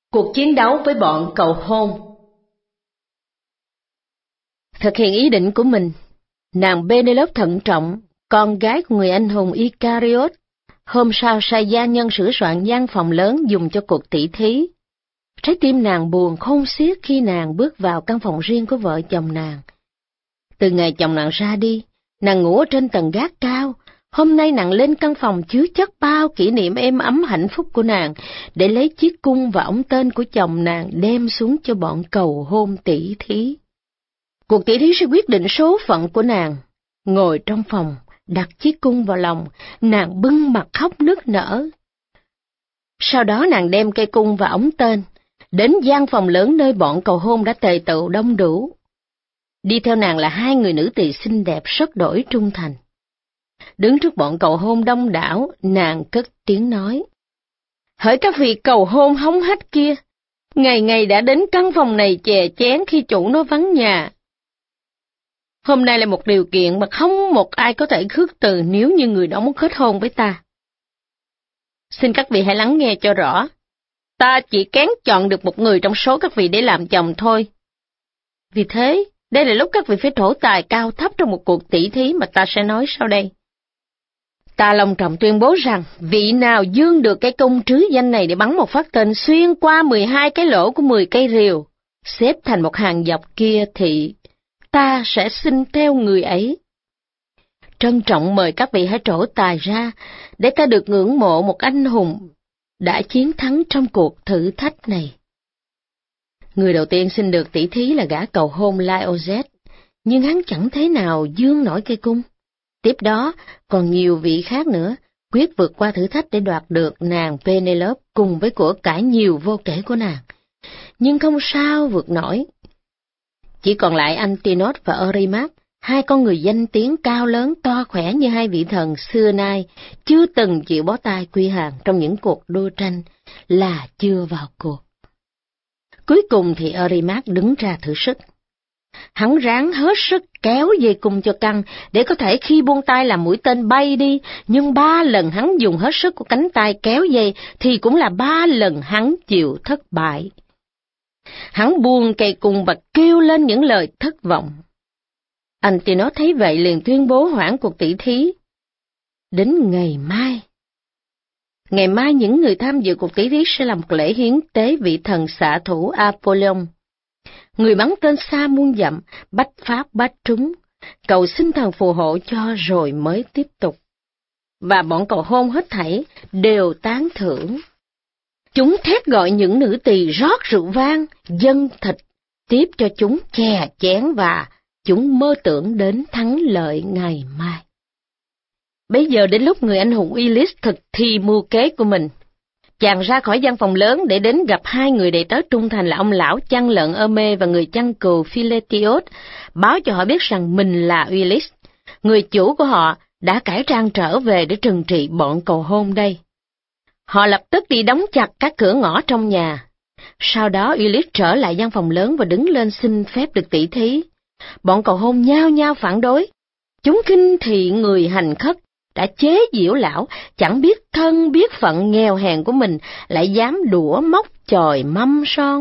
Cuộc chiến đấu với bọn cầu hôn. Thực hiện ý định của mình, nàng Penelope thận trọng, con gái của người anh hùng Icariot, hôm sau sai gia nhân sửa soạn gian phòng lớn dùng cho cuộc tỉ thí. Trái tim nàng buồn khôn xiết khi nàng bước vào căn phòng riêng của vợ chồng nàng. Từ ngày chồng nàng ra đi, nàng ngủ ở trên tầng gác cao. Hôm nay nàng lên căn phòng chứa chất bao kỷ niệm êm ấm hạnh phúc của nàng, để lấy chiếc cung và ống tên của chồng nàng đem xuống cho bọn cầu hôn tỉ thí. Cuộc tỉ thí sẽ quyết định số phận của nàng. Ngồi trong phòng, đặt chiếc cung vào lòng, nàng bưng mặt khóc nức nở. Sau đó nàng đem cây cung và ống tên, đến gian phòng lớn nơi bọn cầu hôn đã tề tựu đông đủ. Đi theo nàng là hai người nữ tỳ xinh đẹp rất đổi trung thành. Đứng trước bọn cầu hôn đông đảo, nàng cất tiếng nói: "Hỡi các vị cầu hôn hống hách kia, ngày ngày đã đến căn phòng này chè chén khi chủ nó vắng nhà. Hôm nay là một điều kiện mà không một ai có thể khước từ nếu như người đó muốn kết hôn với ta. Xin các vị hãy lắng nghe cho rõ. Ta chỉ kén chọn được một người trong số các vị để làm chồng thôi. Vì thế, đây là lúc các vị phải trổ tài cao thấp trong một cuộc tỉ thí mà ta sẽ nói sau đây. Ta long trọng tuyên bố rằng, vị nào dương được cái cung trứ danh này để bắn một phát tên xuyên qua 12 cái lỗ của 10 cây rìu, xếp thành một hàng dọc kia thì ta sẽ xin theo người ấy. Trân trọng mời các vị hãy trổ tài ra, để ta được ngưỡng mộ một anh hùng đã chiến thắng trong cuộc thử thách này." Người đầu tiên xin được tỉ thí là gã cầu hôn Laozet, nhưng hắn chẳng thế nào dương nổi cây cung. Tiếp đó, còn nhiều vị khác nữa, quyết vượt qua thử thách để đoạt được nàng Penelope cùng với của cải nhiều vô kể của nàng. Nhưng không sao vượt nổi. Chỉ còn lại Antinous và Eurymac, hai con người danh tiếng cao lớn to khỏe như hai vị thần xưa nay, chưa từng chịu bó tay quy hàng trong những cuộc đua tranh, là chưa vào cuộc. Cuối cùng thì Eurymac đứng ra thử sức. Hắn ráng hết sức kéo dây cung cho căng, để có thể khi buông tay làm mũi tên bay đi, nhưng 3 lần hắn dùng hết sức của cánh tay kéo dây, thì cũng là 3 lần hắn chịu thất bại. Hắn buông cây cung và kêu lên những lời thất vọng. Antinous thấy vậy liền tuyên bố hoãn cuộc tỉ thí đến ngày mai. Ngày mai những người tham dự cuộc tỉ thí sẽ làm một lễ hiến tế vị thần xạ thủ Apollon. Người bắn tên xa muôn dặm, bách phát bách trúng, cầu xin thần phù hộ cho rồi mới tiếp tục. Và bọn cầu hôn hết thảy đều tán thưởng. Chúng thét gọi những nữ tỳ rót rượu vang, dâng thịt, tiếp cho chúng chè chén và chúng mơ tưởng đến thắng lợi ngày mai. Bây giờ đến lúc người anh hùng Ulyss thực thi mưu kế của mình. Chàng ra khỏi gian phòng lớn để đến gặp hai người đầy tớ trung thành là ông lão chăn lợn Hermê và người chăn cừu Philetios, báo cho họ biết rằng mình là Ulyss. Người chủ của họ đã cải trang trở về để trừng trị bọn cầu hôn đây. Họ lập tức đi đóng chặt các cửa ngõ trong nhà. Sau đó Ulyss trở lại gian phòng lớn và đứng lên xin phép được tỉ thí. Bọn cầu hôn nhao nhao phản đối. Chúng khinh thị người hành khất đã chế giễu lão, chẳng biết thân biết phận nghèo hèn của mình, lại dám đũa móc chòi mâm son.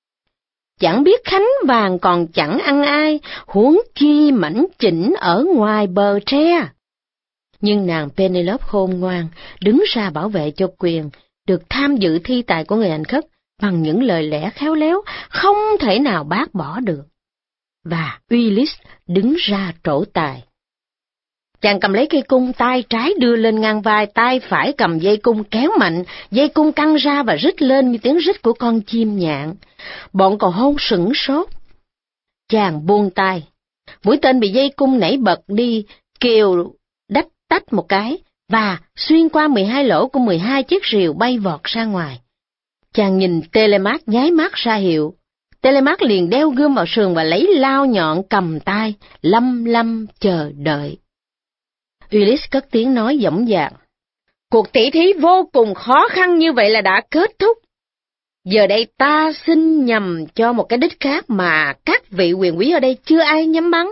Chẳng biết khánh vàng còn chẳng ăn ai, huống chi mảnh chỉnh ở ngoài bờ tre. Nhưng nàng Penelope khôn ngoan, đứng ra bảo vệ cho quyền được tham dự thi tài của người hành khất bằng những lời lẽ khéo léo, không thể nào bác bỏ được. Và Ulyss đứng ra trổ tài. Chàng cầm lấy cây cung, tay trái đưa lên ngang vai, tay phải cầm dây cung kéo mạnh, dây cung căng ra và rít lên như tiếng rít của con chim nhạn. Bọn cầu hôn sửng sốt. Chàng buông tay, mũi tên bị dây cung nảy bật đi, kêu đách tách một cái, và xuyên qua 12 lỗ của 12 chiếc rìu bay vọt ra ngoài. Chàng nhìn Télémaque nháy mắt ra hiệu. Télémaque liền đeo gươm vào sườn và lấy lao nhọn cầm tay, lăm lăm chờ đợi. Ulyss cất tiếng nói dõng dạc: "Cuộc tỉ thí vô cùng khó khăn như vậy là đã kết thúc. Giờ đây ta xin nhằm cho một cái đích khác mà các vị quyền quý ở đây chưa ai nhắm bắn.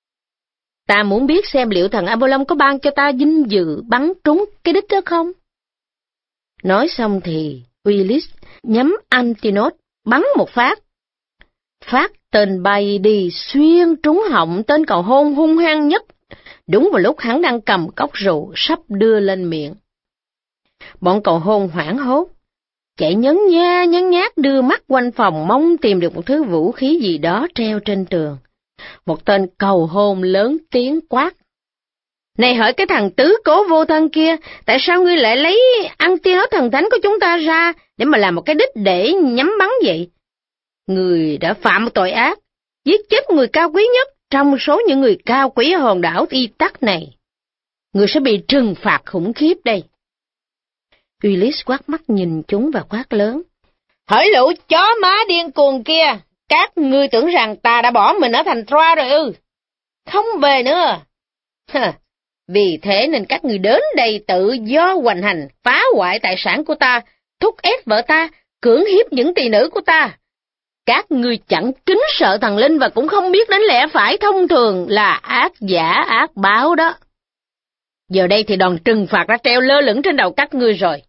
Ta muốn biết xem liệu thần Apollon có ban cho ta vinh dự bắn trúng cái đích đó không?" Nói xong thì Ulyss nhắm Antinous, bắn một phát. Phát tên bay đi xuyên trúng họng tên cầu hôn hung hăng nhất, đúng vào lúc hắn đang cầm cốc rượu sắp đưa lên miệng. Bọn cầu hôn hoảng hốt, chạy nhấn nhát đưa mắt quanh phòng mong tìm được một thứ vũ khí gì đó treo trên tường. Một tên cầu hôn lớn tiếng quát: "Này hỡi cái thằng tứ cố vô thân kia, tại sao ngươi lại lấy Antinous thần thánh của chúng ta ra để mà làm một cái đích để nhắm bắn vậy? Người đã phạm một tội ác, giết chết người cao quý nhất trong số những người cao quý ở hòn đảo Ithac này. Người sẽ bị trừng phạt khủng khiếp đây." Ulysses quát mắt nhìn chúng và quát lớn: "Hỡi lũ chó má điên cuồng kia, các ngươi tưởng rằng ta đã bỏ mình ở thành Troa rồi ư? Không về nữa. Vì thế nên các ngươi đến đây tự do hoành hành, phá hoại tài sản của ta, thúc ép vợ ta, cưỡng hiếp những tỳ nữ của ta. Các ngươi chẳng kính sợ thần linh và cũng không biết đến lẽ phải thông thường là ác giả ác báo đó. Giờ đây thì đòn trừng phạt đã treo lơ lửng trên đầu các ngươi rồi."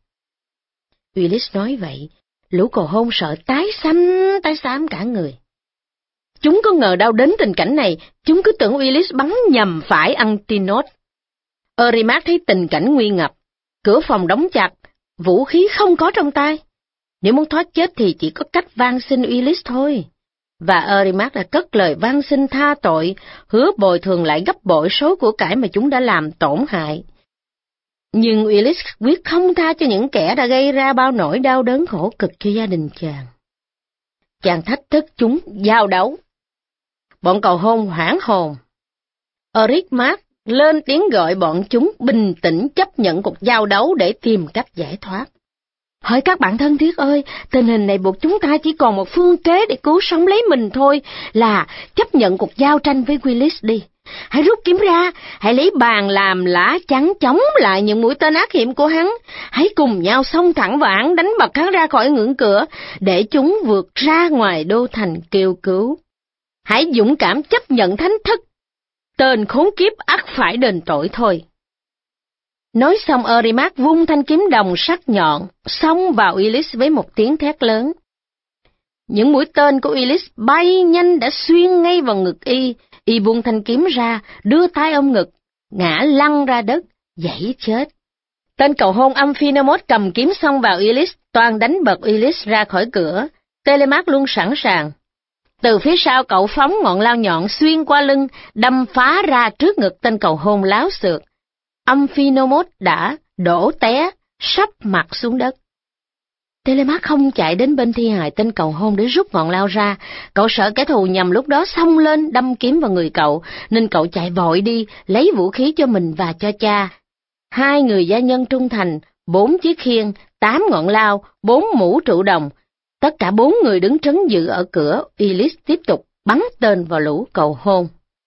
Ulysses nói vậy, lũ cầu hôn sợ tái xám cả người. Chúng có ngờ đâu đến tình cảnh này, chúng cứ tưởng Ulysses bắn nhầm phải Antinous. Eurymac thấy tình cảnh nguy ngập, cửa phòng đóng chặt, vũ khí không có trong tay. Nếu muốn thoát chết thì chỉ có cách van xin Ulysses thôi. Và Eurymac đã cất lời van xin tha tội, hứa bồi thường lại gấp bội số của cải mà chúng đã làm tổn hại. Nhưng Ulysses quyết không tha cho những kẻ đã gây ra bao nỗi đau đớn khổ cực cho gia đình chàng. Chàng thách thức chúng giao đấu. Bọn cầu hôn hoảng hồn. Eurymac lên tiếng gọi bọn chúng bình tĩnh chấp nhận cuộc giao đấu để tìm cách giải thoát. "Hỡi các bạn thân thiết ơi, tình hình này buộc chúng ta chỉ còn một phương kế để cứu sống lấy mình thôi, là chấp nhận cuộc giao tranh với Ulysses đi. Hãy rút kiếm ra, hãy lấy bàn làm lá chắn chống lại những mũi tên ác hiểm của hắn. Hãy cùng nhau xông thẳng vào hắn, đánh bật hắn ra khỏi ngưỡng cửa, để chúng vượt ra ngoài đô thành kêu cứu. Hãy dũng cảm chấp nhận thánh thức. Tên khốn kiếp ắt phải đền tội thôi." Nói xong, Eurymac vung thanh kiếm đồng sắc nhọn, xông vào Ulysses với một tiếng thét lớn. Những mũi tên của Ulysses bay nhanh đã xuyên ngay vào ngực y vung thanh kiếm ra, đưa tay ôm ngực, ngã lăn ra đất, giãy chết. Tên cầu hôn Amphinomus cầm kiếm xông vào Ulysses, toan đánh bật Ulysses ra khỏi cửa. Télémaque luôn sẵn sàng. Từ phía sau cậu phóng ngọn lao nhọn xuyên qua lưng, đâm phá ra trước ngực tên cầu hôn láo xược. Amphinomus đã đổ té, sắp mặt xuống đất. Télémaque không chạy đến bên thi hài tên cầu hôn để rút ngọn lao ra, cậu sợ kẻ thù nhằm lúc đó xông lên đâm kiếm vào người cậu, nên cậu chạy vội đi, lấy vũ khí cho mình và cho cha. 2 người gia nhân trung thành, 4 chiếc khiên, 8 ngọn lao, 4 mũ trụ đồng. Tất cả 4 người đứng trấn giữ ở cửa. Ulysses tiếp tục bắn tên vào lũ cầu hôn.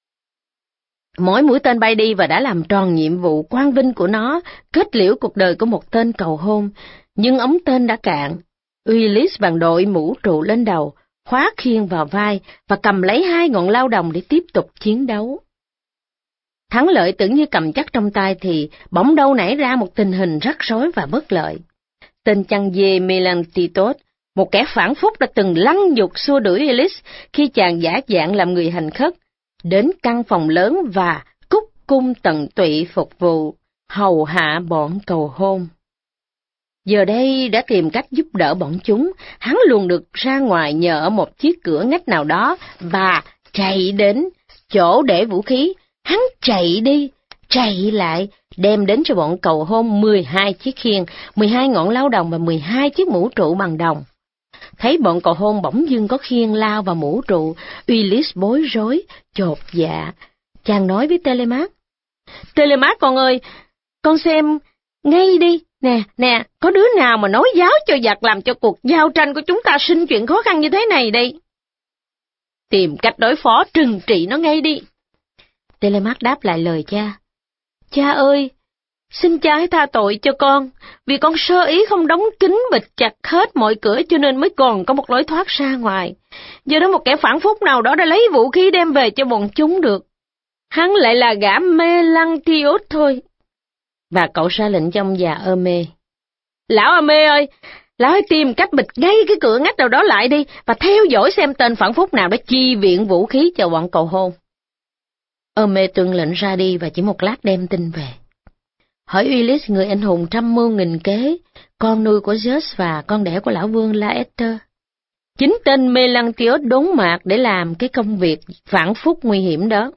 Mỗi mũi tên bay đi và đã làm tròn nhiệm vụ quang vinh của nó, kết liễu cuộc đời của một tên cầu hôn. Nhưng ống tên đã cạn. Ulysses bằng đội mũ trụ lên đầu, khóa khiên vào vai và cầm lấy 2 ngọn lao đồng để tiếp tục chiến đấu. Thắng lợi tưởng như cầm chắc trong tay thì bỗng đâu nảy ra một tình hình rắc rối và bất lợi. Tên chăn dê Melanthitos, một kẻ phản phúc đã từng lăng nhục xua đuổi Ulysses khi chàng giả dạng làm người hành khất, đến căn phòng lớn và cúc cung tận tụy phục vụ, hầu hạ bọn cầu hôn. Giờ đây đã tìm cách giúp đỡ bọn chúng, hắn luồn được ra ngoài nhờ ở một chiếc cửa ngách nào đó và chạy đến chỗ để vũ khí. Hắn chạy đi, chạy lại, đem đến cho bọn cầu hôn 12 chiếc khiên, 12 ngọn lao đồng và 12 chiếc mũ trụ bằng đồng. Thấy bọn cầu hôn bỗng dưng có khiên lao và mũ trụ, Ulysses bối rối, chột dạ. Chàng nói với Télémaque: "Télémaque con ơi, con xem ngay đi, nè, có đứa nào mà nói giáo cho giặc làm cho cuộc giao tranh của chúng ta sinh chuyện khó khăn như thế này đây. Tìm cách đối phó trừng trị nó ngay đi." Télémaque đáp lại lời cha: "Cha ơi, xin cha hãy tha tội cho con, vì con sơ ý không đóng kín bịt chặt hết mọi cửa cho nên mới còn có một lối thoát ra ngoài. Do đó một kẻ phản phúc nào đó đã lấy vũ khí đem về cho bọn chúng được. Hắn lại là gã Melanthios thôi." Và cậu ra lệnh cho ông già Hermé: "Lão Hermé ơi, Lão hãy tìm cách bịt ngay cái cửa ngách nào đó lại đi, và theo dõi xem tên phản phúc nào đã chi viện vũ khí cho bọn cầu hôn. Hermes tuân lệnh ra đi và chỉ một lát đem tin về. Hỏi Ulysse, người anh hùng trăm mưu nghìn kế, con nuôi của Zeus và con đẻ của lão vương Laertes. Chính tên Melanthios đốn mạc để làm cái công việc phản phúc nguy hiểm đó.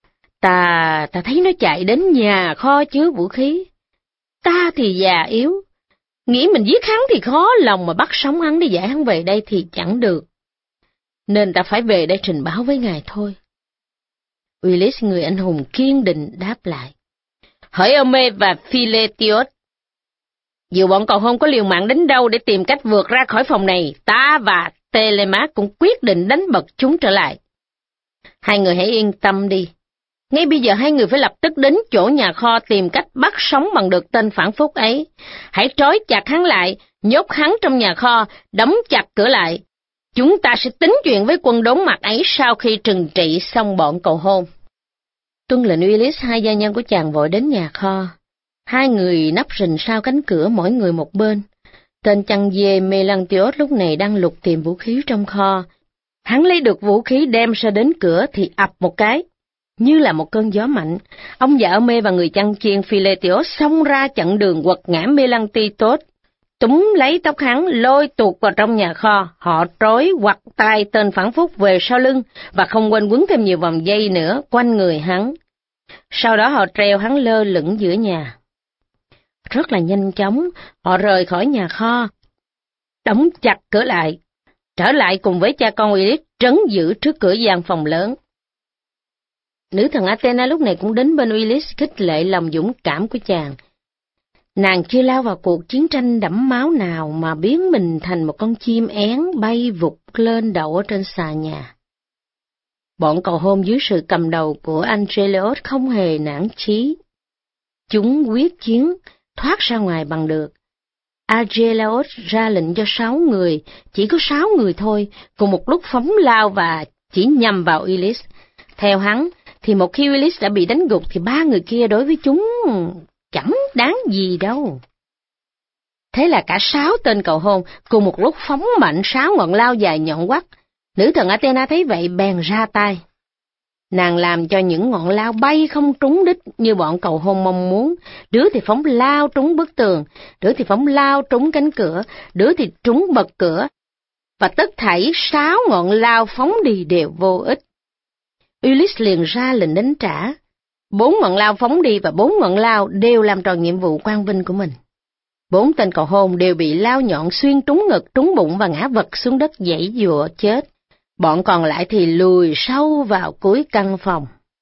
Ta thấy nó chạy đến nhà kho chứa vũ khí. Ta thì già yếu, nghĩ mình giết hắn thì khó lòng, mà bắt sống hắn để giải hắn về đây thì chẳng được. Nên ta phải về đây trình báo với ngài thôi. Ulysse, người anh hùng kiên định đáp lại. Hỡi Hermes và Philetios, dù bọn cầu hôn có liều mạng đến đâu để tìm cách vượt ra khỏi phòng này, ta và Telemas cũng quyết định đánh bật chúng trở lại. Hai người hãy yên tâm đi. Ngay bây giờ hai người phải lập tức đến chỗ nhà kho tìm cách bắt sống bằng được tên phản phúc ấy. Hãy trói chặt hắn lại, nhốt hắn trong nhà kho, đóng chặt cửa lại. Chúng ta sẽ tính chuyện với quân đốn mặt ấy sau khi trừng trị xong bọn cầu hôn. Tuân lệnh Ulysse, hai gia nhân của chàng vội đến nhà kho. Hai người nấp rình sau cánh cửa, mỗi người một bên. Tên chăn dê Melanthios lúc này đang lục tìm vũ khí trong kho. Hắn lấy được vũ khí đem ra đến cửa thì ập một cái, như là một cơn gió mạnh. Ông già Hermes và người chăn chiên Philetios xông ra chặn đường, quật ngã Melanthios, túm lấy tóc hắn, lôi tuột vào trong nhà kho. Họ trói quặt tay tên phản phúc về sau lưng và không quên quấn thêm nhiều vòng dây nữa quanh người hắn. Sau đó họ treo hắn lơ lửng giữa nhà. Rất là nhanh chóng, họ rời khỏi nhà kho, đóng chặt cửa lại, trở lại cùng với cha con Ulysse trấn giữ trước cửa gian phòng lớn. Nữ thần Athena lúc này cũng đến bên Ulysse khích lệ lòng dũng cảm của chàng. Nàng chưa lao vào cuộc chiến tranh đẫm máu nào mà biến mình thành một con chim én bay vụt lên đậu ở trên xà nhà. Bọn cầu hôn dưới sự cầm đầu của Angelos không hề nản chí. Chúng quyết chiến, thoát ra ngoài bằng được. Angelos ra lệnh cho 6 người, chỉ có 6 người thôi, cùng một lúc phóng lao và chỉ nhằm vào Ulysse. Theo hắn, thì một khi Ulysse đã bị đánh gục thì 3 người kia đối với chúng chẳng đáng gì đâu. Thế là cả 6 tên cầu hôn cùng một lúc phóng mạnh 6 ngọn lao dài nhọn quắt. Nữ thần Athena thấy vậy bèn ra tay. Nàng làm cho những ngọn lao bay không trúng đích như bọn cầu hôn mong muốn. Đứa thì phóng lao trúng bức tường, đứa thì phóng lao trúng cánh cửa, đứa thì trúng bật cửa. Và tất thảy 6 ngọn lao phóng đi đều vô ích. Ulysse liền ra lệnh đánh trả. 4 ngọn lao phóng đi và 4 ngọn lao đều làm tròn nhiệm vụ quang vinh của mình. 4 tên cầu hôn đều bị lao nhọn xuyên trúng ngực, trúng bụng và ngã vật xuống đất giãy giụa chết. Bọn còn lại thì lùi sâu vào cuối căn phòng.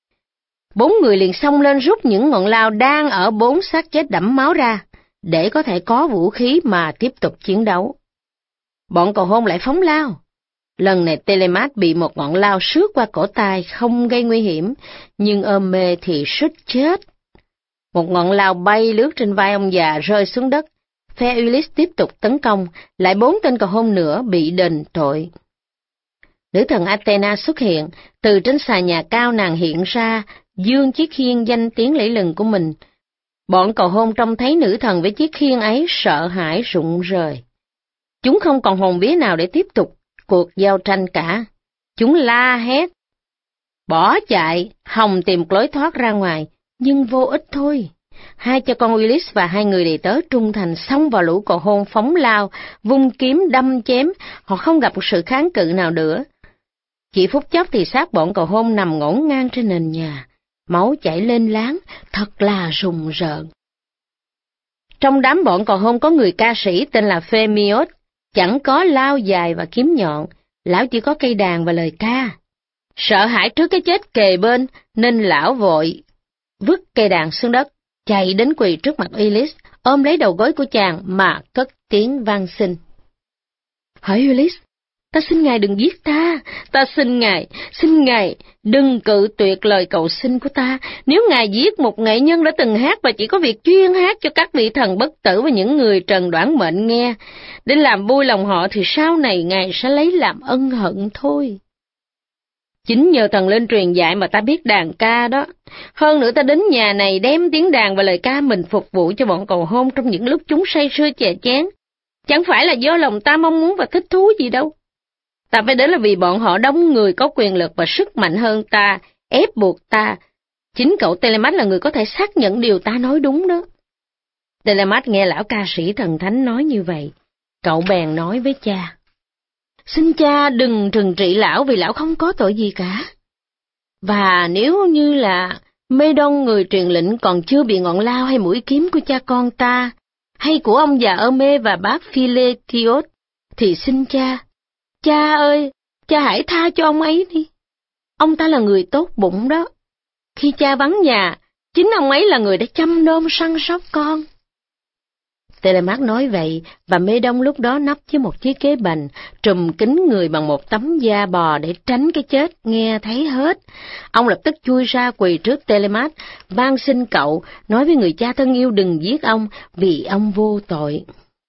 4 người liền xông lên rút những ngọn lao đang ở 4 xác chết đẫm máu ra, để có thể có vũ khí mà tiếp tục chiến đấu. Bọn cầu hôn lại phóng lao. Lần này Telemas bị một ngọn lao xước qua cổ tay không gây nguy hiểm, nhưng Hermes thì suýt chết. Một ngọn lao bay lướt trên vai ông già rơi xuống đất. Phe Ulysse tiếp tục tấn công, lại 4 tên cầu hôn nữa bị đền tội. Nữ thần Athena xuất hiện, từ trên xà nhà cao nàng hiện ra, dương chiếc khiên danh tiếng lẫy lừng của mình. Bọn cầu hôn trông thấy nữ thần với chiếc khiên ấy sợ hãi rụng rời. Chúng không còn hồn vía nào để tiếp tục cuộc giao tranh cả. Chúng la hét, bỏ chạy, hòng tìm lối thoát ra ngoài, nhưng vô ích thôi. Hai cha con Ulysse và 2 người đầy tớ trung thành xông vào lũ cầu hôn phóng lao, vung kiếm đâm chém, họ không gặp một sự kháng cự nào nữa. Chỉ phút chốc thì xác bọn cầu hôn nằm ngổn ngang trên nền nhà, máu chảy lên láng, thật là rùng rợn. Trong đám bọn cầu hôn có người ca sĩ tên là Phemios, chẳng có lao dài và kiếm nhọn, lão chỉ có cây đàn và lời ca. Sợ hãi trước cái chết kề bên nên lão vội vứt cây đàn xuống đất, chạy đến quỳ trước mặt Ulysse, ôm lấy đầu gối của chàng mà cất tiếng van xin. Hỡi Ulysse, ta xin ngài đừng giết ta xin ngài đừng cự tuyệt lời cầu xin của ta. Nếu ngài giết một nghệ nhân đã từng hát và chỉ có việc chuyên hát cho các vị thần bất tử và những người trần đoản mệnh nghe, để làm vui lòng họ thì sau này ngài sẽ lấy làm ân hận thôi. Chính nhờ thần lên truyền dạy mà ta biết đàn ca đó. Hơn nữa ta đến nhà này đem tiếng đàn và lời ca mình phục vụ cho bọn cầu hôn trong những lúc chúng say sưa chè chén. Chẳng phải là do lòng ta mong muốn và thích thú gì đâu. Ta phải đến là vì bọn họ đông người có quyền lực và sức mạnh hơn ta, ép buộc ta. Chính cậu Telemat là người có thể xác nhận điều ta nói đúng đó. Telemat nghe lão ca sĩ thần thánh nói như vậy. Cậu bèn nói với cha. Xin cha đừng trừng trị lão vì lão không có tội gì cả. Và nếu như là Medon người truyền lệnh còn chưa bị ngọn lao hay mũi kiếm của cha con ta, hay của ông già Hermê và bác Philetios, thì xin cha ơi, cha hãy tha cho ông ấy đi. Ông ta là người tốt bụng đó. Khi cha vắng nhà, chính ông ấy là người đã chăm nom săn sóc con. Telemat nói vậy, và Medon lúc đó nấp dưới một chiếc ghế bành, trùm kín người bằng một tấm da bò để tránh cái chết nghe thấy hết. Ông lập tức chui ra quỳ trước Telemat, van xin cậu, nói với người cha thân yêu đừng giết ông, vì ông vô tội.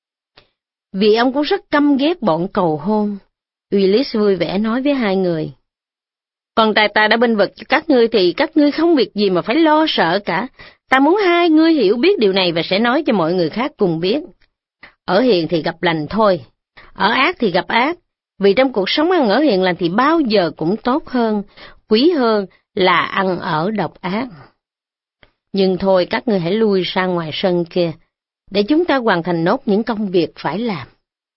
Vì ông cũng rất căm ghét bọn cầu hôn. Ulysses vui vẻ nói với hai người. Còn ta đã bênh vực cho các ngươi thì các ngươi không việc gì mà phải lo sợ cả. Ta muốn hai ngươi hiểu biết điều này và sẽ nói cho mọi người khác cùng biết. Ở hiền thì gặp lành thôi, ở ác thì gặp ác, vì trong cuộc sống ăn ở hiền lành thì bao giờ cũng tốt hơn, quý hơn là ăn ở độc ác. Nhưng thôi các ngươi hãy lui sang ngoài sân kia, để chúng ta hoàn thành nốt những công việc phải làm.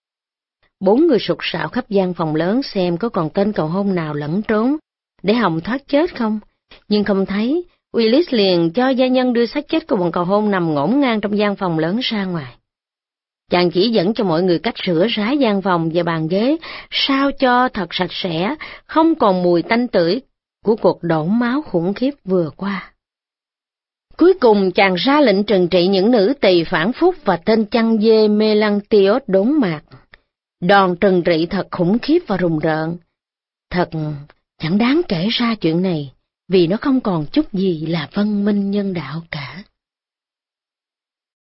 4 người sục sạo khắp gian phòng lớn xem có còn tên cầu hôn nào lẫn trốn, để hòng thoát chết không, nhưng không thấy. Ulysses liền cho gia nhân đưa xác chết của bọn cầu hôn nằm ngổn ngang trong gian phòng lớn ra ngoài. Chàng chỉ dẫn cho mọi người cách rửa ráo gian phòng và bàn ghế, sao cho thật sạch sẽ, không còn mùi tanh tưởi của cuộc đổ máu khủng khiếp vừa qua. Cuối cùng chàng ra lệnh trừng trị những nữ tỳ phản phúc và tên chăn dê Melantios đốn mạc. Đòn trừng trị thật khủng khiếp và rùng rợn. Thật chẳng đáng kể ra chuyện này, vì nó không còn chút gì là văn minh nhân đạo cả.